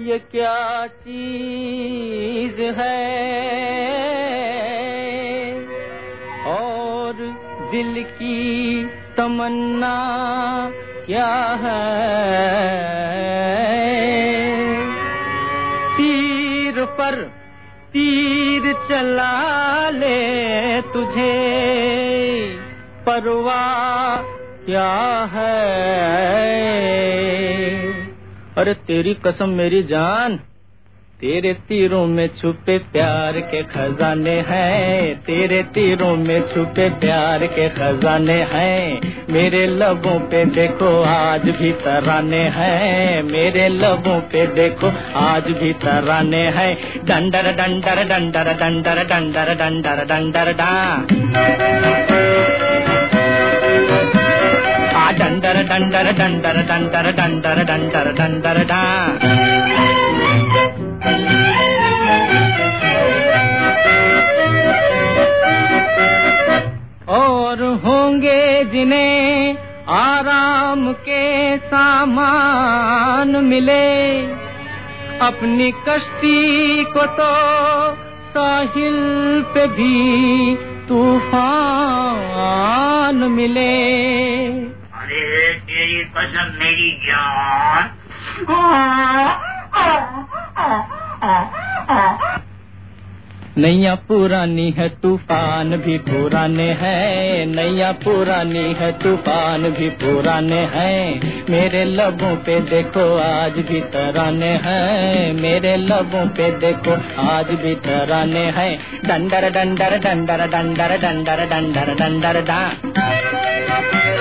ये क्या चीज है और दिल की तमन्ना क्या है। तीर पर तीर चला ले तुझे परवाह क्या है। अरे तेरी कसम मेरी जान, तेरे तीरों में छुपे प्यार के खजाने हैं, तेरे तीरों में छुपे प्यार के खजाने हैं। मेरे लबों पे देखो आज भी तराने हैं, मेरे लबों पे देखो आज भी तराने हैं। डंडर डंडर डंडर डंडर डंडर डंडर डंडर डा डंडर डंडर डंडर डंडर डंडर डंडर डंडर डा। और होंगे जिन्हें आराम के सामान मिले, अपनी कश्ती को तो साहिल पे भी तूफान मिले। अरे तेरी कसम मेरी जान, नैया पुरानी है तूफान भी पुराने हैं, नैया पुरानी है तूफान भी पुराने हैं। मेरे लबों पे देखो आज भी तराने हैं, मेरे लबों पे देखो आज भी तराने हैं। डंडर डंडर डंडर डंडर डंडर डंडर डंडर डा।